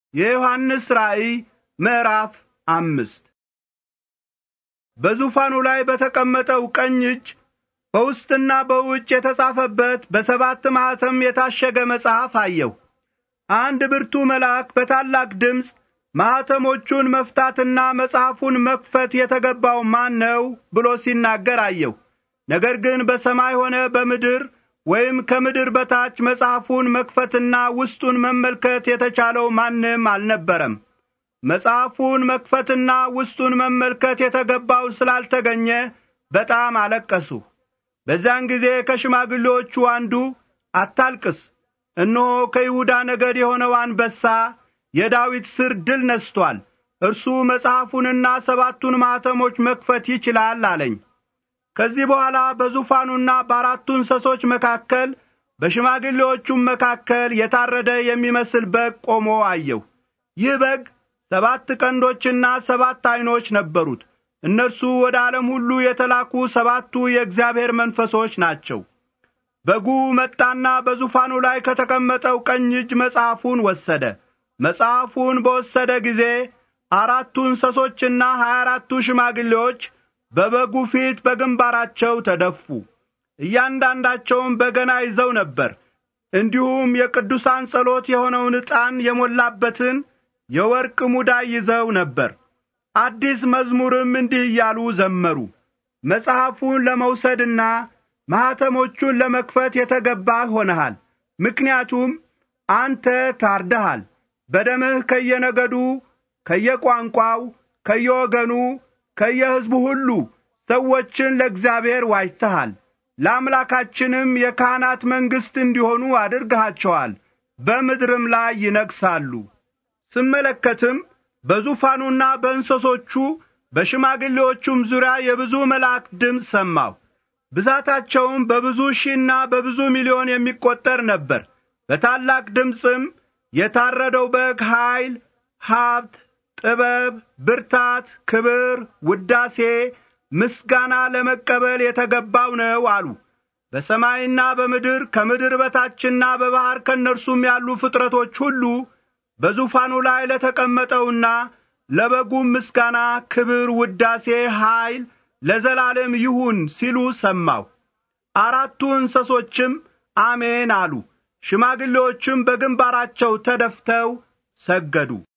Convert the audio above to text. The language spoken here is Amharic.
የዮሐንስ ራእይ ምዕራፍ 5 በዙፋኑ ላይ በተቀመጠው ቀኝ እጅ በውስጥና በውጭ የተጻፈበት በሰባት ማኅተም የታሸገ መጽሐፍ አየሁ። አንድ ብርቱ መልአክ በታላቅ ድምፅ ማኅተሞቹን መፍታትና መጽሐፉን መክፈት የተገባው ማን ነው ብሎ ሲናገር አየሁ። ነገር ግን በሰማይ ሆነ በምድር ወይም ከምድር በታች መጽሐፉን መክፈትና ውስጡን መመልከት የተቻለው ማንም አልነበረም። መጽሐፉን መክፈትና ውስጡን መመልከት የተገባው ስላልተገኘ በጣም አለቀሱ። በዚያን ጊዜ ከሽማግሌዎቹ አንዱ አታልቅስ፣ እነሆ ከይሁዳ ነገድ የሆነው አንበሳ የዳዊት ሥር ድል ነስቶአል፣ እርሱ መጽሐፉንና ሰባቱን ማኅተሞች መክፈት ይችላል አለኝ። ከዚህ በኋላ በዙፋኑና በአራቱ እንስሶች መካከል በሽማግሌዎቹም መካከል የታረደ የሚመስል በግ ቆሞ አየሁ። ይህ በግ 7 ቀንዶችና 7 ዓይኖች ነበሩት። እነርሱ ወደ ዓለም ሁሉ የተላኩ 7ቱ የእግዚአብሔር መንፈሶች ናቸው። በጉ መጣና በዙፋኑ ላይ ከተቀመጠው ቀኝ እጅ መጽሐፉን ወሰደ። መጽሐፉን በወሰደ ጊዜ 4ቱ እንስሶችና 24ቱ ሽማግሌዎች በበጉ ፊት በግንባራቸው ተደፉ። እያንዳንዳቸውም በገና ይዘው ነበር። እንዲሁም የቅዱሳን ጸሎት የሆነውን ዕጣን የሞላበትን የወርቅ ሙዳይ ይዘው ነበር። አዲስ መዝሙርም እንዲህ እያሉ ዘመሩ። መጽሐፉን ለመውሰድና ማኅተሞቹን ለመክፈት የተገባህ ሆነሃል። ምክንያቱም አንተ ታርደሃል፣ በደምህ ከየነገዱ፣ ከየቋንቋው፣ ከየወገኑ፣ ከየሕዝቡ ሁሉ ሰዎችን ለእግዚአብሔር ዋጅተሃል። ለአምላካችንም የካህናት መንግሥት እንዲሆኑ አድርገሃቸዋል፣ በምድርም ላይ ይነግሣሉ። ስመለከትም በዙፋኑና በእንስሶቹ በሽማግሌዎቹም ዙሪያ የብዙ መላእክት ድምፅ ሰማሁ። ብዛታቸውም በብዙ ሺህና በብዙ ሚሊዮን የሚቈጠር ነበር። በታላቅ ድምፅም የታረደው በግ ኃይል፣ ሀብት፣ ጥበብ፣ ብርታት፣ ክብር፣ ውዳሴ፣ ምስጋና ለመቀበል የተገባው ነው አሉ። በሰማይና በምድር ከምድር በታችና በባሕር ከእነርሱም ያሉ ፍጥረቶች ሁሉ በዙፋኑ ላይ ለተቀመጠውና ለበጉም ምስጋና፣ ክብር፣ ውዳሴ፣ ኃይል ለዘላለም ይሁን ሲሉ ሰማሁ። 4ቱ እንስሶችም አሜን አሉ። ሽማግሌዎችም በግንባራቸው ተደፍተው ሰገዱ።